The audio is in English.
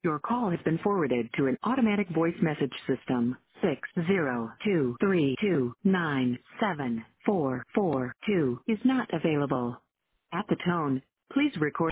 Your call has been forwarded to an automatic voice message system. 60232974442 is not available. At the tone, please record.